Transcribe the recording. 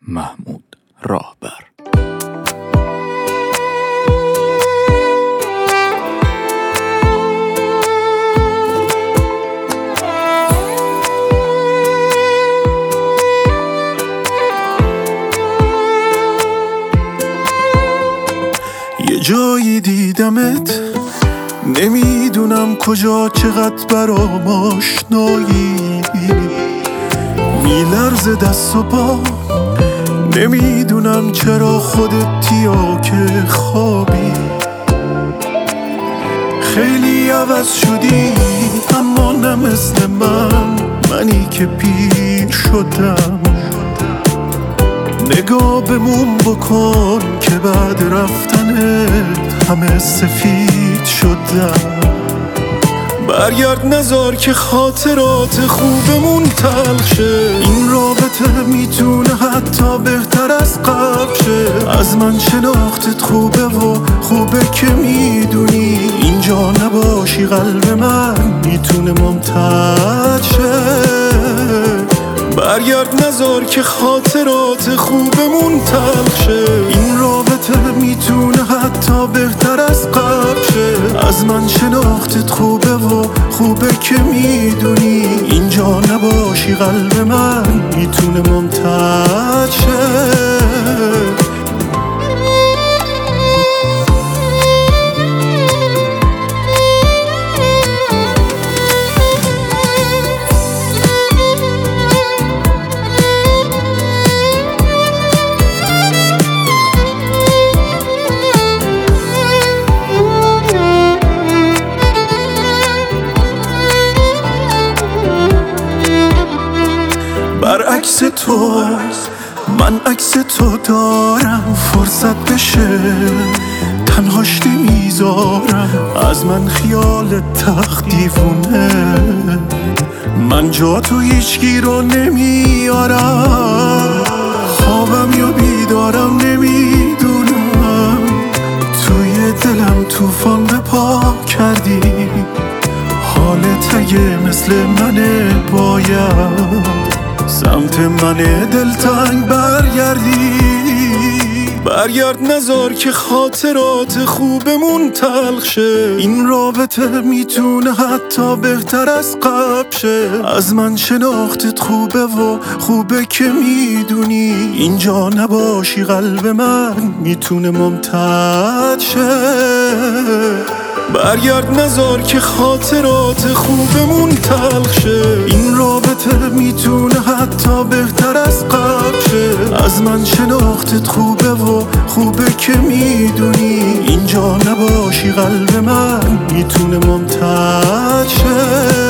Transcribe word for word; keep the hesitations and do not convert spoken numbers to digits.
محمود راهبر. یه جایی دیدمت، نمیدونم کجا، چقدر برام آشنایی، میلرزه دست و پا، نمیدونم چرا خودتی یا که خوابی. خیلی عوض شدی اما نه مثل من، منی که پیر شدم. نگاه بمون بکن که بعد رفتنت همه سفید شدم. برگرد نذار که خاطرات خوبمون تلخ شه، این رابطه میتونه حتی بهتر از قبل شه. از من شناختت خوبه و خوبه که میدونی اینجا نباشی قلب من میتونه ممتد شه. برگرد نذار که خاطرات خوبمون تلخ شه، این رابطه میتونه حتی بهتر از قبل شه. از من شناختت خوبه و خوبه که میدونی اینجا نباشی قلب من میتونه ممتد شه. برعکس تو من عکس تو دارم، فرصت بشه تنهاش نمیذارم. از من خیال تخت دیوونه، من جا تو هیچکی رو نمیارم. خوابم یا بیدارم نمیدونم، توی دلم طوفان به پا کردی. حالت اگه مثل منه باید سمت من دلتنگ برگردی. برگرد نذار که خاطرات خوبمون تلخ شه، این رابطه میتونه حتی بهتر از قبل شه. از من شناختت خوبه و خوبه که میدونی اینجا نباشی قلب من میتونه ممتد شه. برگرد نذار که خاطرات خوبمون تلخ شه، این رابطه میتونه حتی بهتر از قبل شه. از من شناختت خوبه و خوبه که میدونی اینجا نباشی قلب من میتونه ممتد شه.